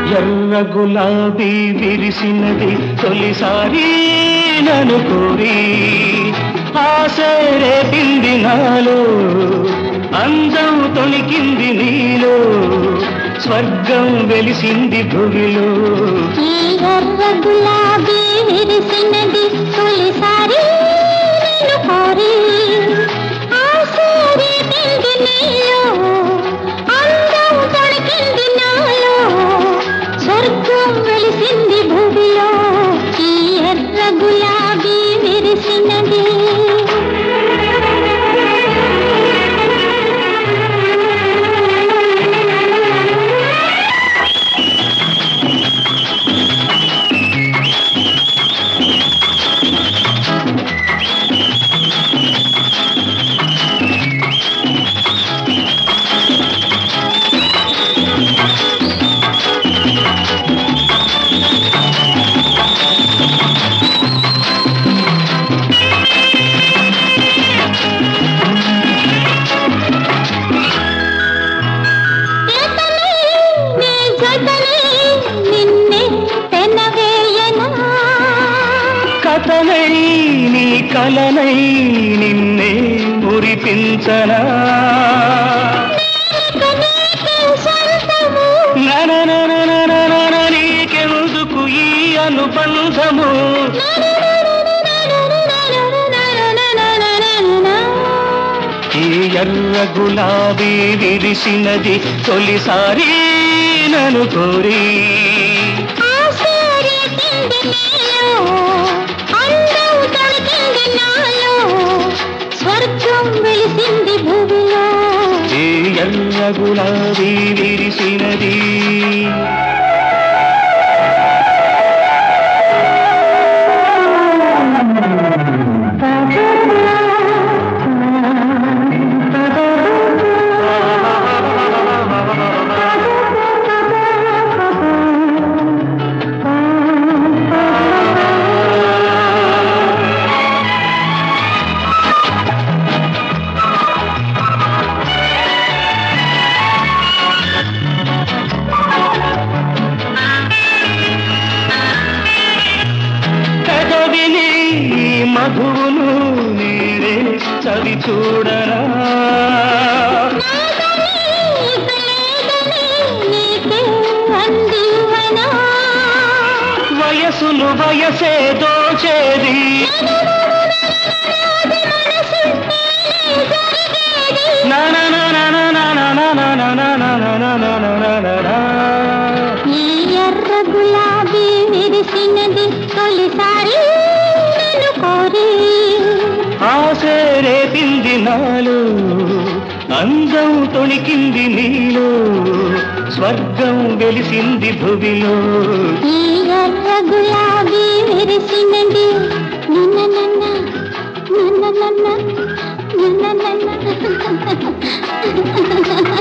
ఎర్ర గులాబీ విరిసినది తొలిసారి నన్ను కోరి ఆశే రేపింది నాలో అందం తొణికింది నీలో స్వర్గం వెలిసింది భువిలో ఈ ఎర్ర గులాబీ విరిసినది తొలిసారి నన్ను కోరి ఆశే రేపింది నీలో అందం తొణికింది నాలో స్వర్గం వెలిసింది భువిలో ఈ ఎర్ర గులాబీ విరిసినది కథనై నీ కలనై నిన్నే మురిపించనా నీకెందుకు ఈ అనుబంధము ఈ ఎర్ర గులాబీ విరిసినది తొలిసారి నన్ను కోరి స్వర్గం వెలిసింది భూమిలో ఈ ఎర్ర గులాబీ విరిసినది మధువును నీరే చవి చూడరా వయసును వయసే దోచేది ఈ ఎర్ర గులాబీ విరిసినది తొలిసారి నన్ను కోరి ఆశే రేపింది నాలో అందం తొణికింది నీలో స్వర్గం వెలిసింది భువిలో ఈ ఎర్ర గులాబీ విరిసినది నిన్న నన్న నిన్న నన్న నిన్న నన్న